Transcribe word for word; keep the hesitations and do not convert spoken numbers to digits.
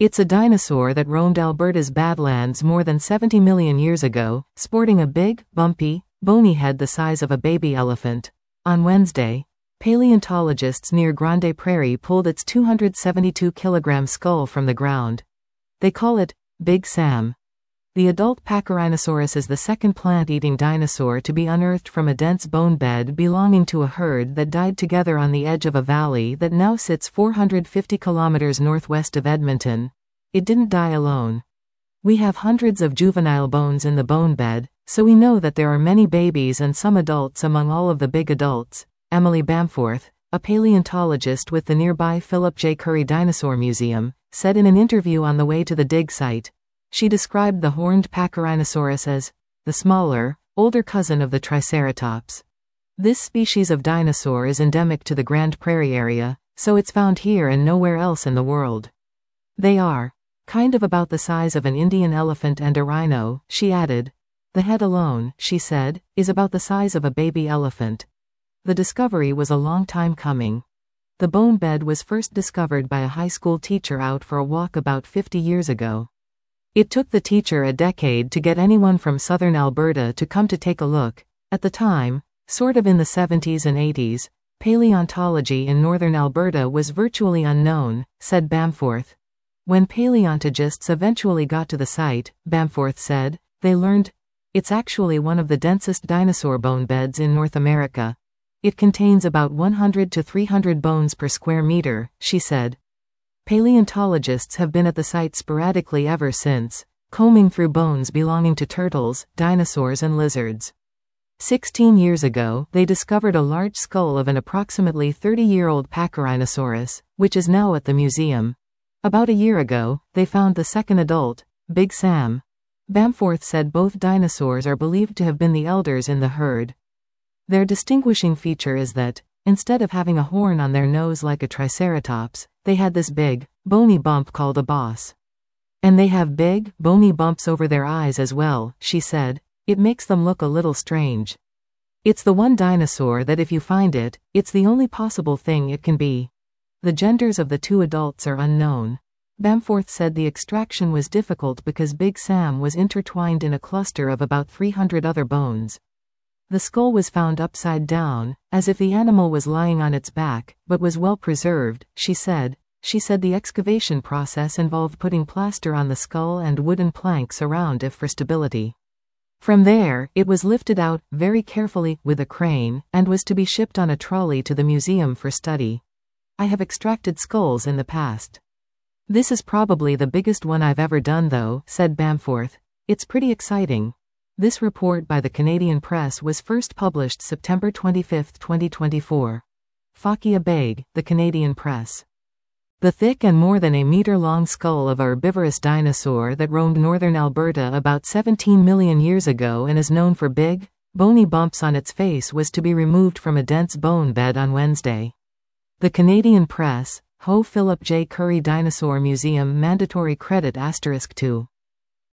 It's a dinosaur that roamed Alberta's Badlands more than seventy million years ago, sporting a big, bumpy, bony head the size of a baby elephant. On Wednesday, paleontologists near Grande Prairie pulled its two hundred seventy-two kilogram skull from the ground. They call it Big Sam. The adult Pachyrhinosaurus is the second plant-eating dinosaur to be unearthed from a dense bone bed belonging to a herd that died together on the edge of a valley that now sits four hundred fifty kilometers northwest of Edmonton. It didn't die alone. We have hundreds of juvenile bones in the bone bed, so we know that there are many babies and some adults among all of the big adults, Emily Bamforth, a paleontologist with the nearby Philip J. Currie Dinosaur Museum, said in an interview on the way to the dig site. She described the horned Pachyrhinosaurus as the smaller, older cousin of the Triceratops. This species of dinosaur is endemic to the Grande Prairie area, so it's found here and nowhere else in the world. They are kind of about the size of an Indian elephant and a rhino, she added. The head alone, she said, is about the size of a baby elephant. The discovery was a long time coming. The bone bed was first discovered by a high school teacher out for a walk about fifty years ago. It took the teacher a decade to get anyone from southern Alberta to come to take a look. At the time, sort of in the seventies and eighties, paleontology in northern Alberta was virtually unknown, said Bamforth. When paleontologists eventually got to the site, Bamforth said, they learned it's actually one of the densest dinosaur bone beds in North America. It contains about one hundred to three hundred bones per square meter, she said. Paleontologists have been at the site sporadically ever since, combing through bones belonging to turtles, dinosaurs and lizards. Sixteen years ago, they discovered a large skull of an approximately thirty-year-old Pachyrhinosaurus, which is now at the museum. About a year ago, they found the second adult, Big Sam. Bamforth said both dinosaurs are believed to have been the elders in the herd. Their distinguishing feature is that, instead of having a horn on their nose like a Triceratops, they had this big, bony bump called a boss. And they have big, bony bumps over their eyes as well, she said. It makes them look a little strange. It's the one dinosaur that if you find it, it's the only possible thing it can be. The genders of the two adults are unknown. Bamforth said the extraction was difficult because Big Sam was intertwined in a cluster of about three hundred other bones. The skull was found upside down, as if the animal was lying on its back, but was well preserved, she said. She said the excavation process involved putting plaster on the skull and wooden planks around it for stability. From there, it was lifted out, very carefully, with a crane, and was to be shipped on a trolley to the museum for study. I have extracted skulls in the past. This is probably the biggest one I've ever done though, said Bamforth. It's pretty exciting. This report by the Canadian Press was first published September twenty-fifth, twenty twenty-four. Fakia Beg, the Canadian Press. The thick and more than a meter-long skull of a herbivorous dinosaur that roamed northern Alberta about seventeen million years ago and is known for big, bony bumps on its face was to be removed from a dense bone bed on Wednesday. The Canadian Press, Ho Philip J. Currie Dinosaur Museum Mandatory Credit asterisk two.